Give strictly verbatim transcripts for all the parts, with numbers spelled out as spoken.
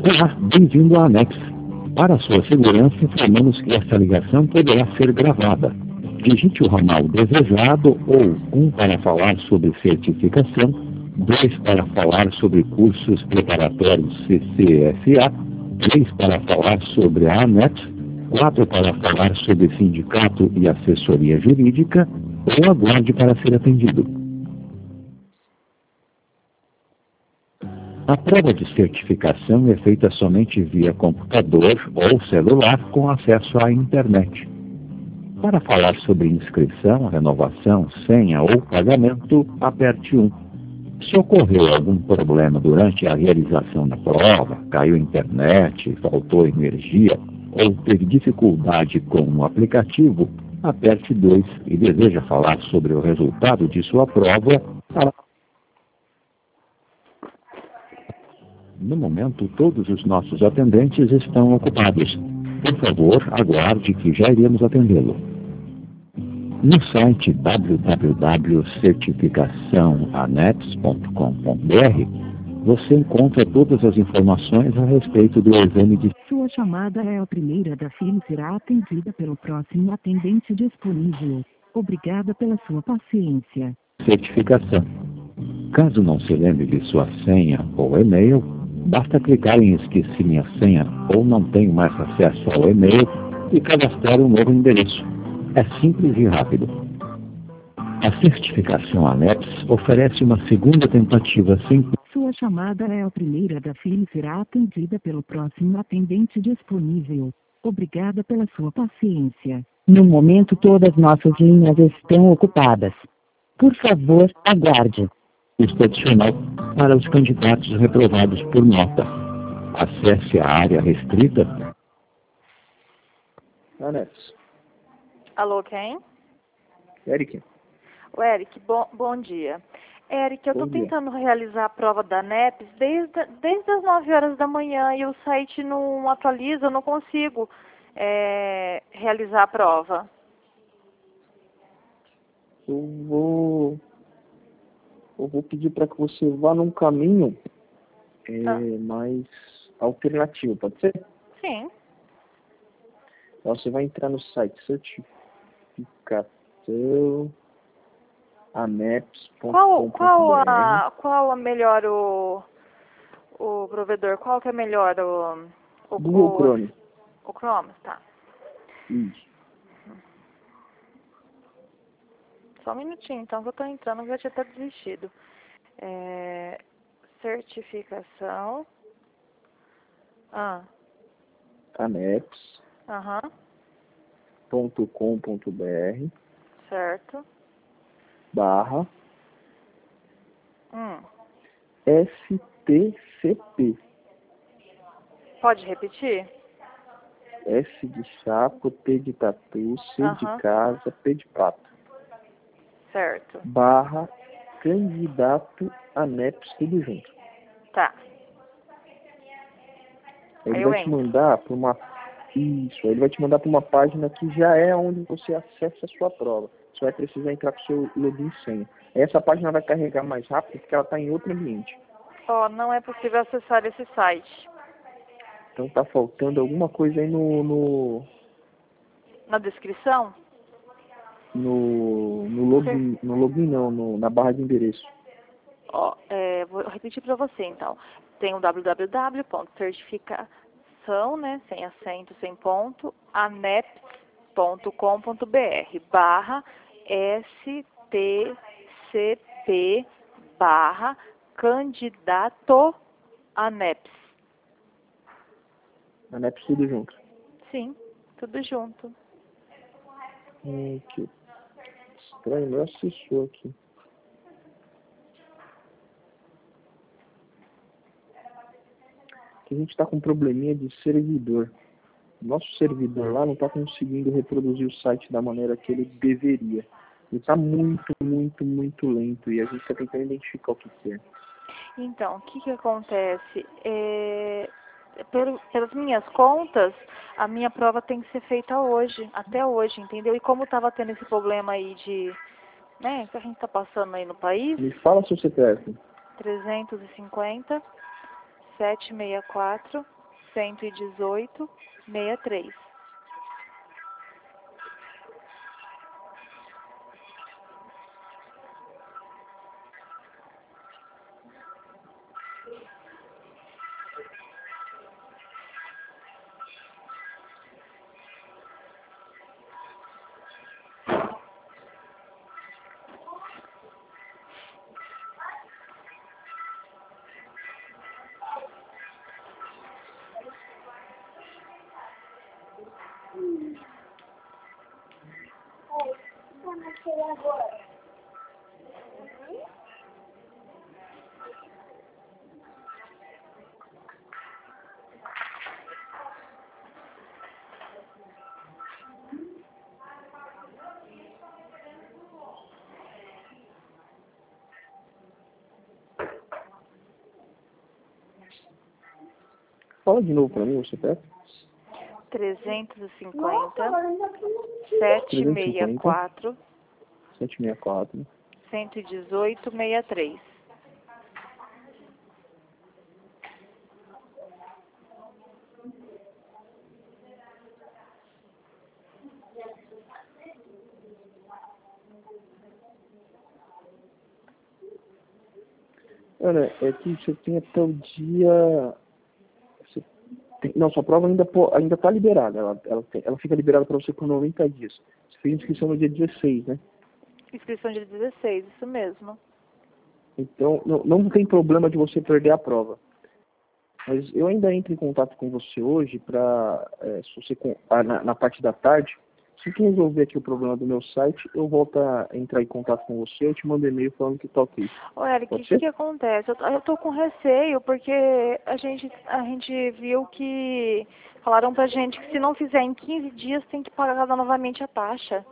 Olá, bem-vindo à ANEPS. Para sua segurança, informamos que esta ligação poderá ser gravada. Digite o ramal desejado ou um para falar sobre certificação, dois para falar sobre cursos preparatórios C C S A, três para falar sobre a ANEPS, quatro para falar sobre sindicato e assessoria jurídica, ou aguarde para ser atendido. A prova de certificação é feita somente via computador ou celular com acesso à internet. Para falar sobre inscrição, renovação, senha ou pagamento, aperte um. Se ocorreu algum problema durante a realização da prova, caiu a internet, faltou energia ou teve dificuldade com o aplicativo, aperte dois e deseja falar sobre o resultado de sua prova, para... No momento, todos os nossos atendentes estão ocupados. Por favor, aguarde que já iremos atendê-lo. No site w w w ponto certificação aneps ponto com ponto b r você encontra todas as informações a respeito do exame de... Sua chamada é a primeira da fila e será atendida pelo próximo atendente disponível. Obrigada pela sua paciência. Certificação. Caso não se lembre de sua senha ou e-mail, basta clicar em Esqueci minha senha ou não tenho mais acesso ao e-mail e cadastrar um novo endereço. É simples e rápido. A certificação ANEPS oferece uma segunda tentativa sem... Sua chamada é a primeira da fila e será atendida pelo próximo atendente disponível. Obrigada pela sua paciência. No momento, todas nossas linhas estão ocupadas. Por favor, aguarde. Custo adicional para os candidatos reprovados por nota. Acesse a área restrita. ANEPS. Alô, quem? Eric. O Eric, bom, bom dia. Eric, eu estou tentando realizar a prova da ANEPS desde, desde as nove horas da manhã e o site não atualiza, eu não consigo é, realizar a prova. Eu vou... Eu vou pedir para que você vá num caminho é, Tá. mais alternativo, pode ser? Sim. Então, você vai entrar no site certificação aneps ponto com ponto b r. Qual, qual, a, qual a melhor o, o provedor? Qual que é melhor o... o Google o, Chrome. O Chrome, tá. Isso. Só um minutinho, então, que eu estou entrando, eu já tinha até desistido. É, certificação. Ah. aneps Aham. ponto com ponto b r Certo. barra Hum. S T C P. Pode repetir? S de sapo, T de tatu, C Aham. de casa, P de pato. Certo. Barra candidato ANEPS, tudo junto. Tá. Ele Aí eu vai te entro. mandar para uma... Isso, ele vai te mandar para uma página que já é onde você acessa a sua prova. Você vai precisar entrar com o seu login e senha. Essa página vai carregar mais rápido porque ela está em outro ambiente. Ó, não é possível acessar esse site. Então tá faltando alguma coisa aí no... no... Na descrição? No, no login, no login não, no, na barra de endereço. Ó, é, vou repetir para você, então. Tem o w w w ponto certificação, né, sem acento, sem ponto, aneps ponto com ponto b r, barra S T C P, barra candidato ANEPS. ANEPS tudo junto. Sim, tudo junto. Hum, que estranho, meu assessor aqui. Aqui a gente está com um probleminha de servidor. Nosso servidor lá não está conseguindo reproduzir o site da maneira que ele deveria. Ele está muito, muito, muito lento e a gente está tentando identificar o que que é. Então, o que que acontece? É, pelo, pelas minhas contas, a minha prova tem que ser feita hoje, até hoje, entendeu? E como estava tendo esse problema aí de, né, que a gente está passando aí no país, Me fala seu C P F. trezentos e cinquenta, sete seis quatro, um um oito, seis três. Fala de novo para mim, você pega? trezentos e cinquenta, sete seis quatro, sete seis quatro, um um oito, seis três. Ana, é que você tem até o dia... Você tem... Não, sua prova ainda po- ainda está liberada. Ela, ela, tem- ela fica liberada para você por noventa dias. Você fez inscrição no dia dezesseis, né? Inscrição dia dezesseis, isso mesmo. Então, não, não tem problema de você perder a prova. Mas eu ainda entro em contato com você hoje para, é, se você com- ah, na, na parte da tarde, se que resolver aqui o problema do meu site, eu volto a entrar em contato com você, eu te mando e-mail falando que tá ok. Ô, Eric, o Pode que, ser? que acontece? Eu, tô- eu tô com receio porque a gente, a gente viu que falaram pra gente que se não fizer em quinze dias tem que pagar novamente a taxa.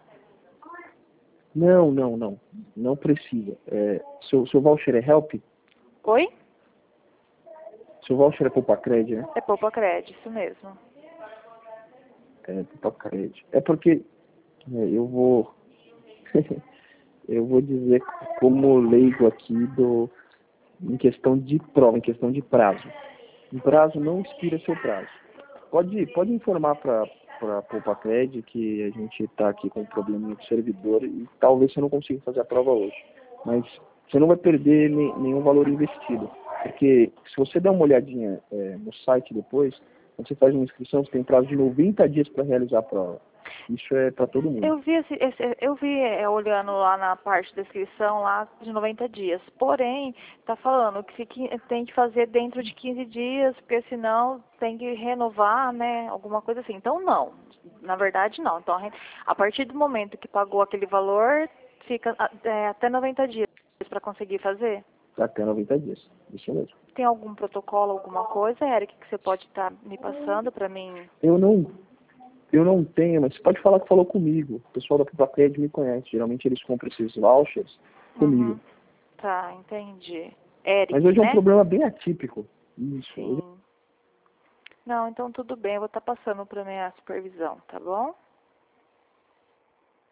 Não, não, não. Não precisa. É, seu, seu voucher é help? Oi? Seu voucher é Poupa-Cred, né? É poupa crédito, isso mesmo. É, Poupa-Cred. É porque é, eu vou... eu vou dizer como leigo aqui do, em questão de prova, em questão de prazo. O prazo não expira seu prazo. Pode, pode informar para a Poupa-Cred que a gente está aqui com um probleminha de servidor e talvez você não consiga fazer a prova hoje. Mas você não vai perder ne, nenhum valor investido. Porque se você der uma olhadinha é, no site depois, quando você faz uma inscrição, você tem prazo de noventa dias para realizar a prova. Isso é para todo mundo. Eu vi, esse, esse, eu vi é, olhando lá na parte da inscrição lá de noventa dias. Porém, tá falando que se qui- tem que fazer dentro de quinze dias, porque senão tem que renovar, né? Alguma coisa assim. Então, não. Na verdade, não. Então, a, gente, a partir do momento que pagou aquele valor, fica é, até noventa dias para conseguir fazer. Até noventa dias. Isso mesmo. Tem algum protocolo, alguma coisa, Eric, que você pode estar me passando para mim? Eu não, eu não tenho, mas você pode falar que falou comigo. O pessoal da Poupa-Cred me conhece. Geralmente eles compram esses vouchers comigo. Uhum. Tá, entendi. Eric, Mas hoje é um né? problema bem atípico. Isso. Sim. Não, então tudo bem, eu vou estar passando para minha supervisão, tá bom?